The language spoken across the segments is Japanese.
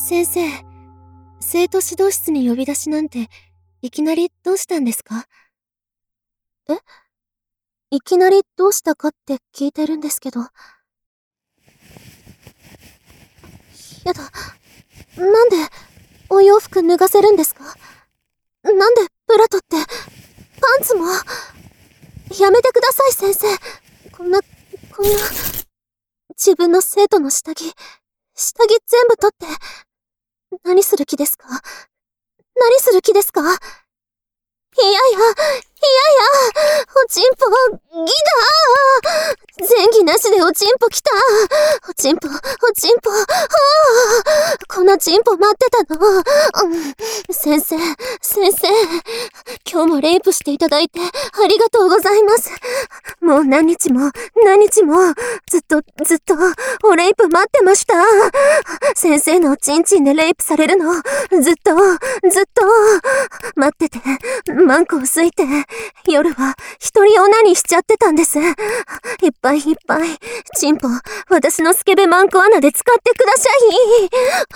先生、生徒指導室に呼び出しなんて、いきなりどうしたんですか？え？いきなりどうしたかって聞いてるんですけど。やだ。なんで、お洋服脱がせるんですか？なんで、ブラトって、パンツも。やめてください、先生。こんな、自分の生徒の下着全部取って、何する気ですか？何する気ですか？いやいや、おちんぽ、ギだー。前儀なしでおちんぽ来た。おちんぽ、こんなちんぽ待ってたの。先生、今日もレイプしていただいてありがとうございます。もう何日も、ずっと、おレイプ待ってました。先生のおちんちんでレイプされるの、ずっと、待ってて、マンコをすいて、夜は一人オナニーしちゃってたんです。いっぱい、チンポ、私のスケベマンコ穴で使ってください。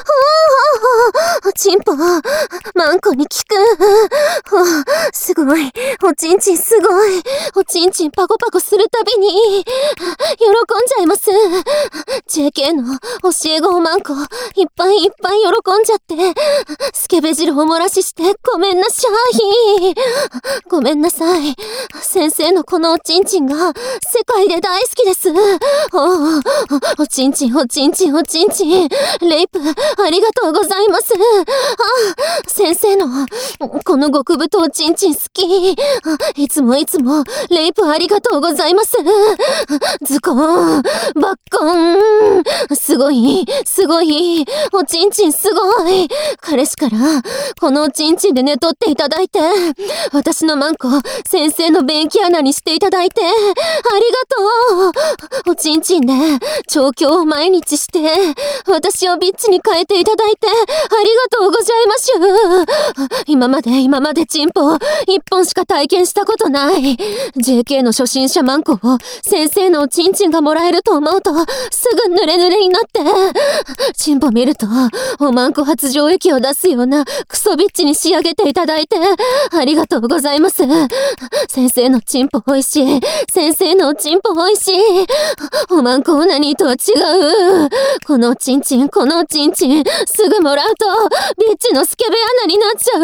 チンポ、マンコに効く。すごい、おちんちんすごい。おちんちんパコパコするたびに、喜んじゃいます。JK の教え子マンコ、いっぱい喜んじゃって、スケベ汁を漏らししてごめんなさい。ごめんなさい。先生のこのおちんちんが世界で大好きです。おちんちん。レイプ、ありがとうございます。先生のこの極太おちんちん好き。いつもレイプありがとうございます。ズコーン、バッコン。すごい。おちんちんすごい。彼氏からこのおちんちんで寝取っていただいて、私のマンコ、先生の便器穴にしていただいて、ありがとう。おちんちんで調教を毎日して、私をビッチに変えていただいて、ありがとうございましゅ。今までチンポ一本しか体験したことない。JK の初心者マンコを先生のおちんちんがもらえると思うと、すぐ濡れになって、チンポ見ると、おまんこ発情液を出すようなクソビッチに仕上げていただいて、ありがとうございます。先生のチンポ美味しい。先生のおちんぽ美味しい。おまんこオナニーとは違う。このおちんちん、すぐもらうと、ビッチのスケベ穴になっちゃう。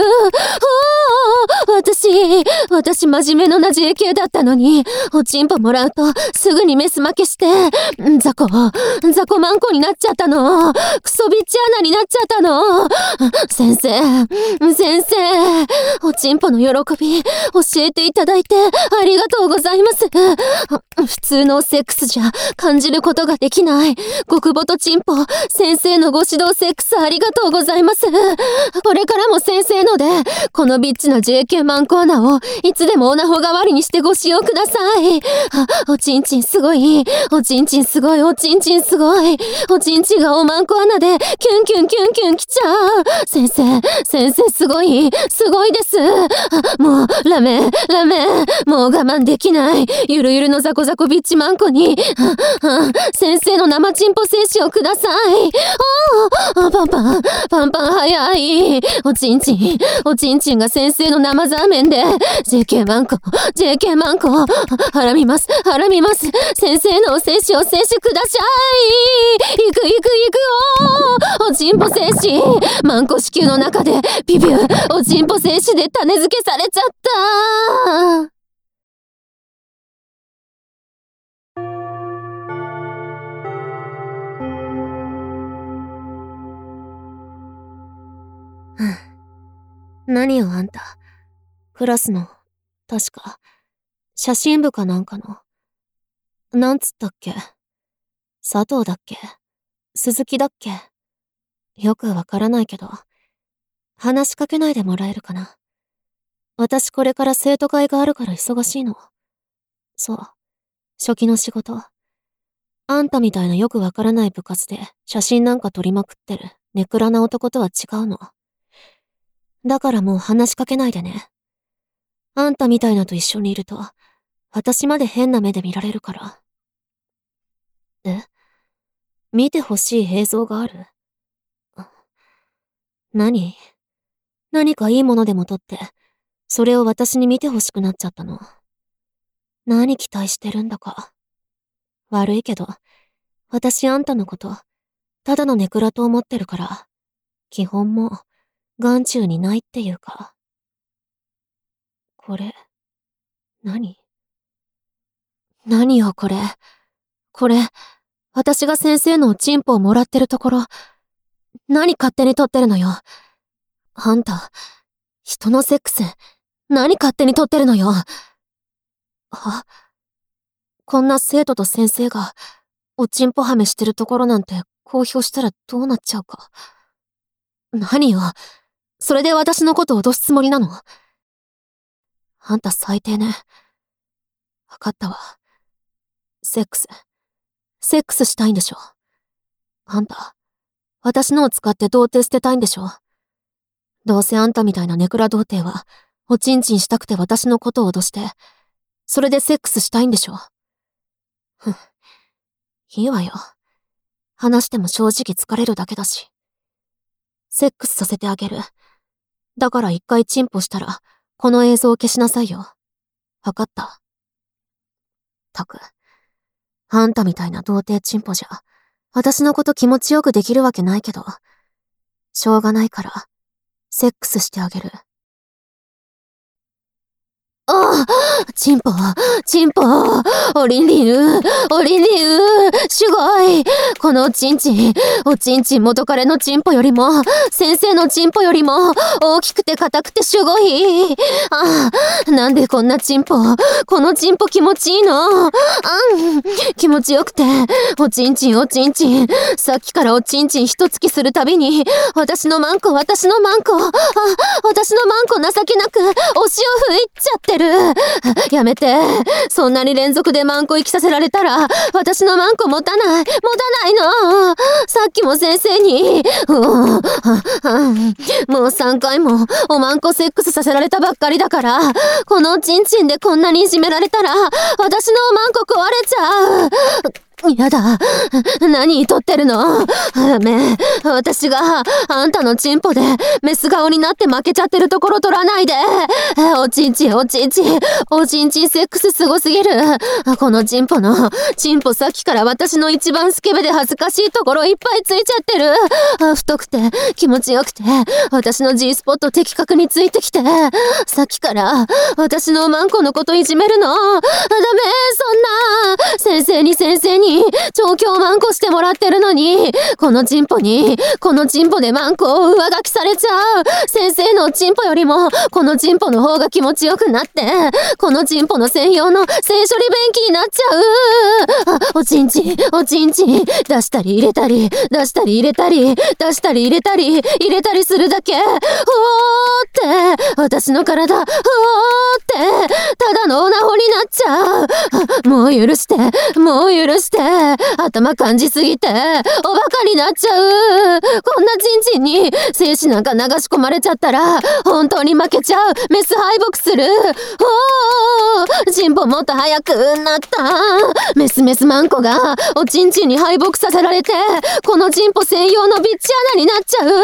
私真面目のな JK だったのに、おちんぽもらうと、すぐにメス負けして、雑魚マンコになっちゃったの。クソビッチ穴になっちゃったの。先生、おちんぽの喜び、教えていただいて、ありがとうございます。普通のセックスじゃ感じることができない。極太チンポ、先生のご指導セックスありがとうございます。これからも先生ので、このビッチな JK マンコ穴を、いつでもオナホ代わりにしてご使用ください。おちんちんすごい。おちんちんすごい。おちんちんがおまんこ穴で、キュンきちゃう。先生すごいです。もう、ラメ。もう我慢できない。ゆるのザコビッチマンコに、先生の生チンポ精子をください。パンパン早い。おちんちんが先生の生ザーメンで、JK マンコ、はらみます。先生のお精子を摂取ください。行くおちんぽ精子。マンコ子宮の中で、ビビュー、おちんぽ精子で種付けされちゃった。何よあんた。クラスの、確か、写真部かなんかの。なんつったっけ？佐藤だっけ？鈴木だっけ？よくわからないけど、話しかけないでもらえるかな。私これから生徒会があるから忙しいの。そう、初期の仕事。あんたみたいなよくわからない部活で写真なんか撮りまくってるネクラな男とは違うの。だからもう話しかけないでね。あんたみたいなと一緒にいると、私まで変な目で見られるから。見てほしい映像がある？ 何かいいものでも取って、それを私に見てほしくなっちゃったの。何期待してるんだか。悪いけど、私あんたのこと、ただのネクラと思ってるから、基本も、眼中にないっていうか。これ、何よこれ。これ、私が先生のおチンポをもらってるところ、何勝手に撮ってるのよ。あんた、人のセックス、何勝手に撮ってるのよ。こんな生徒と先生が、おちんぽはめしてるところなんて公表したらどうなっちゃうか。何よ。それで私のことを脅すつもりなの？あんた最低ね。わかったわ。セックスしたいんでしょ。あんた、私のを使って童貞捨てたいんでしょ。どうせあんたみたいなネクラ童貞は、おちんちんしたくて私のことを脅して、それでセックスしたいんでしょ。いいわよ。話しても正直疲れるだけだし。セックスさせてあげる。だから一回チンポしたら、この映像を消しなさいよ。わかった？たく、あんたみたいな童貞チンポじゃ、私のこと気持ちよくできるわけないけど、しょうがないから、セックスしてあげる。チンポ、おりんりゅう、すごい。このおちんちん元彼のチンポよりも、先生のチンポよりも、大きくて硬くてすごい。なんでこんなチンポ、このチンポ気持ちいいの？気持ちよくて、おちんちん、さっきからおちんちん一突きするたびに、私のマンコ、情けなく、お塩吹いちゃってる。やめて。そんなに連続でマンコ息させられたら、私のマンコ持たないの。さっきも先生に、もう3回もおマンコセックスさせられたばっかりだから、このおちんちんでこんなにいじめられたら、私のマンコ壊れちゃう。やだ。何撮ってるの？ダメ。私があんたのチンポでメス顔になって負けちゃってるところ撮らないで。おちんちんセックスすごすぎる。このチンポさっきから私の一番スケベで恥ずかしいところいっぱいついちゃってる。太くて気持ちよくて私の G スポット的確についてきて、さっきから私のマンコのこといじめるの。ダメ。そんな先生に調教マンコしてもらってるのに、このチンポでマンコを上書きされちゃう。先生のチンポよりもこのチンポの方が気持ちよくなって、このチンポの専用の性処理便器になっちゃう。おちんちん出したり入れたりするだけ。って私の体ってただのオナホになっちゃう。もう許して頭感じすぎておバカになっちゃう。こんなチンチンに精子なんか流し込まれちゃったら本当に負けちゃう。メス敗北する。チンポもっと早くなった。メスマンコがおちんちんに敗北させられて、このチンポ専用のビッチ穴になっちゃう。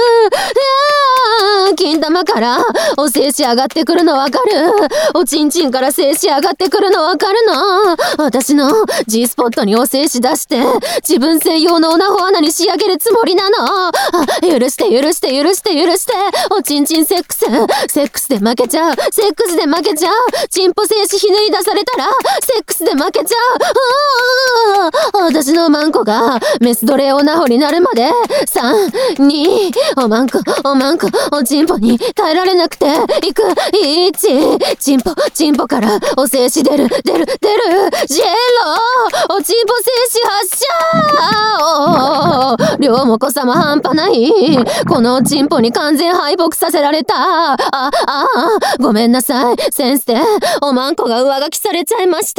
金玉からお精子上がってくるのわかる？おちんちんから精子上がってくるのわかるの？私の G スポットにお精子出して自分専用のオナホ穴に仕上げるつもりなの。許しておちんちんセックスで負けちゃう。チンポ精子ひねり出されたらセックスで負けちゃう。私のマンコがメス奴隷オナホになるまで3、2、おマンコおちんぽに耐えられなくていく。1、チンポからお精子出る。ジェロおちんぽ精子発射。両もこさま半端ない。このおちんぽに完全敗北させられた。ごめんなさい先生、おまんこが上書きされちゃいました。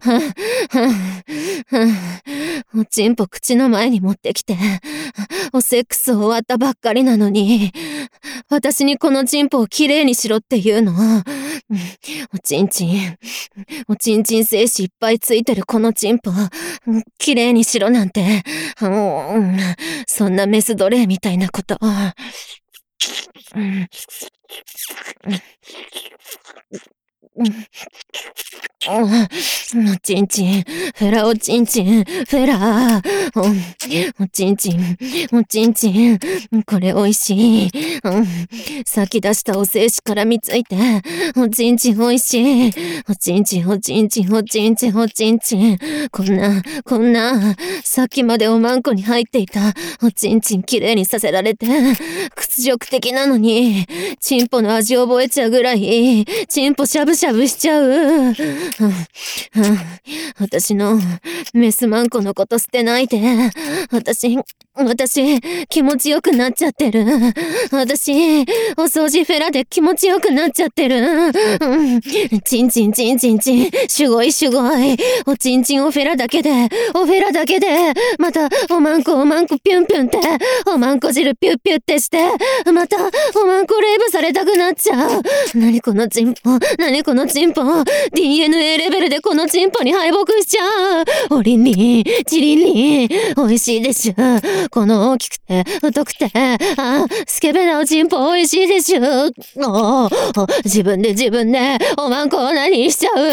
おちんぽ口の前に持ってきて、おセックス終わったばっかりなのに、私にこのチンポをきれいにしろって言うの。おちんちん精子いっぱいついてるこのチンポ、きれいにしろなんて、そんなメス奴隷みたいなこと。 おちんちん、フェラおちんちん、フェラおちんちん、おちんちん、これおいしい。先出したお精子からみついて、おちんちんおいしい。おちんちん、おちんちん、おちんちん、おちんちん。こんな、さっきまでおまんこに入っていた、おちんちんきれいにさせられて、屈辱的なのに、チンポの味覚えちゃうぐらい、チンポしゃぶしゃぶしちゃう。私のメスマンコのこと捨てないで。私、気持ちよくなっちゃってる。私、お掃除フェラで気持ちよくなっちゃってる。チンチンチンチンチン、すごいすごい。おちんちんおフェラだけで、また、おまんこピュンピュンって、おまんこ汁ピュッピュってして、また、おまんこレイブされたくなっちゃう。何このチンポ、DNA レベルでこのチンポに敗北しちゃう。おりんりん、ちりんりん、美味しいでしょ。この大きくて、太くて、スケベなおちんぽ美味しいでしょ。自分で、おまんこを何しちゃう。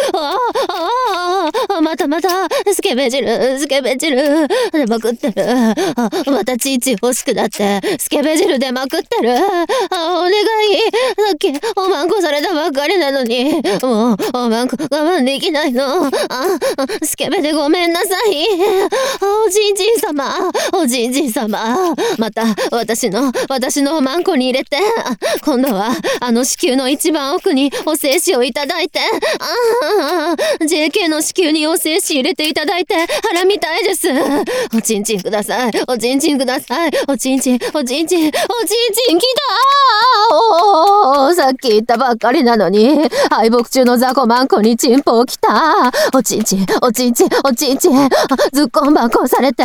また、スケベ汁、でまくってる。またチーチ欲しくなって、スケベ汁でまくってる。お願い。さっき、おまんこされたばっかりなのに、もう、おまんこ我慢できないの。スケベでごめんなさい。おじいじん様。また、私のおまんこに入れて、今度は、子宮の一番奥にお精子をいただいて、JK の子宮にお精子入れていただいて、腹みたいです。おちんちんください。おちんちんください。おちんちんきたさっき言ったばっかりなのに、敗北中の雑魚マンコにチンポをきた。おちんちん。ずっこんばんこんされて、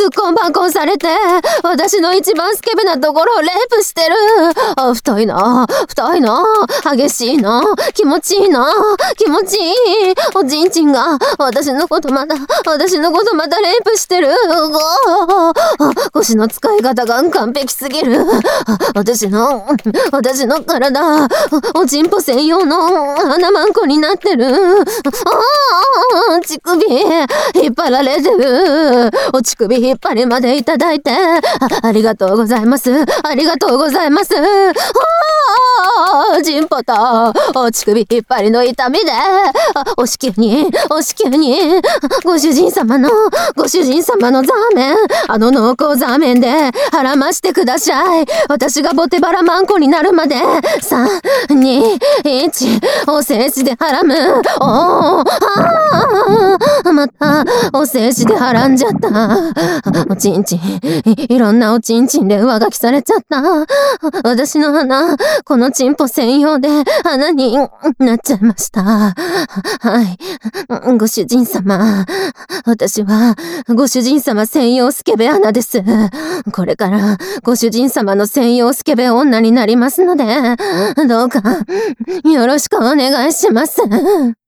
私の一番スケベなところをレイプしてる。太いの。激しいの。気持ちいい。おちんちんが、私のことまたレイプしてる。腰の使い方が完璧すぎる。私の体、おちんぽ専用の穴マンコになってる。乳首、引っ張られてる。お乳首引っ張りまでいただいて、ありがとうございます。チンポと、お乳首引っ張りの痛みで、お子宮に、ご主人様のザーメン、濃厚ザーメンで、腹ましてください。私がボテバラマンコになるまで、3、2、1、お精子ではらむ。また、お精子ではらんじゃった。おちんちん、いろんなおちんちんで上書きされちゃった。私の鼻、このチンポ専用で穴になっちゃいました。はい。ご主人様。私は、ご主人様専用スケベ穴です。これから、ご主人様の専用スケベ女になりますので、どうか、よろしくお願いします。